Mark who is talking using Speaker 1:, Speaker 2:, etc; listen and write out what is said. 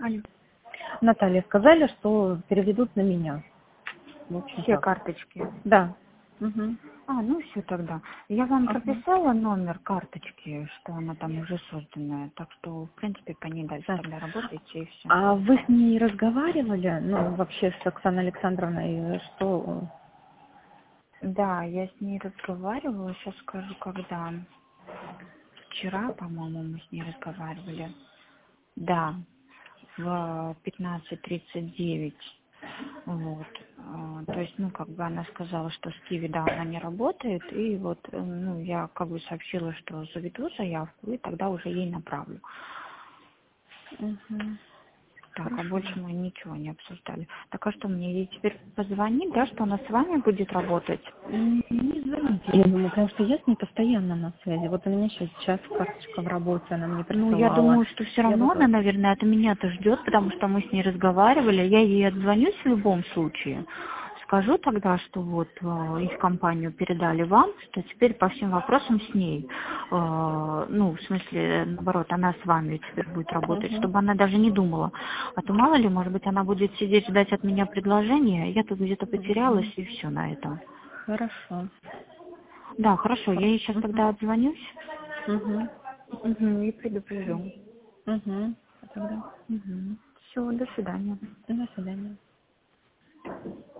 Speaker 1: Алло.
Speaker 2: Наталья, сказали, что переведут на меня. В общем,
Speaker 1: Все
Speaker 2: так.
Speaker 1: карточки.
Speaker 2: Да. Угу.
Speaker 1: Ну все тогда. Я вам
Speaker 2: Ага.
Speaker 1: прописала номер карточки, что она там уже созданная, так что, в принципе, по ней дальше
Speaker 2: Да.
Speaker 1: тогда работаете и все.
Speaker 2: А вы с ней разговаривали, ну, вообще с Оксаной Александровной, что...
Speaker 1: Да, я с ней разговаривала, сейчас скажу, когда. Вчера, по-моему, мы с ней разговаривали. Да, в 15:39. Вот. То есть, как бы она сказала, что с Киви, да, она не работает, и вот, я как бы сообщила, что заведу заявку, и тогда уже ей направлю.
Speaker 2: Угу.
Speaker 1: Так, а
Speaker 2: Хорошо.
Speaker 1: больше мы ничего не обсуждали. Так, а что, мне ей теперь позвонить, да, что она с вами будет работать?
Speaker 2: Не звоните, я думаю, потому что я с ней постоянно на связи. Вот у меня сейчас карточка в работе, она мне
Speaker 1: Я
Speaker 2: присылала.
Speaker 1: думаю, что все
Speaker 2: Я
Speaker 1: равно
Speaker 2: вот...
Speaker 1: она, наверное, от меня-то ждет, потому что мы с ней разговаривали. Я ей отзвонюсь в любом случае. Скажу тогда, что вот их компанию передали вам, что теперь по всем вопросам с ней. В смысле, наоборот, она с вами теперь будет работать,
Speaker 2: Угу.
Speaker 1: чтобы она даже не думала. А то мало ли, может быть, она будет сидеть ждать от меня предложения, я тут где-то потерялась
Speaker 2: Угу.
Speaker 1: и все на этом.
Speaker 2: Хорошо.
Speaker 1: Да, хорошо, я ей сейчас
Speaker 2: Угу.
Speaker 1: тогда отзвонюсь.
Speaker 2: Угу.
Speaker 1: И предупрежу.
Speaker 2: Угу. Тогда
Speaker 1: Все, до свидания.
Speaker 2: до свидания.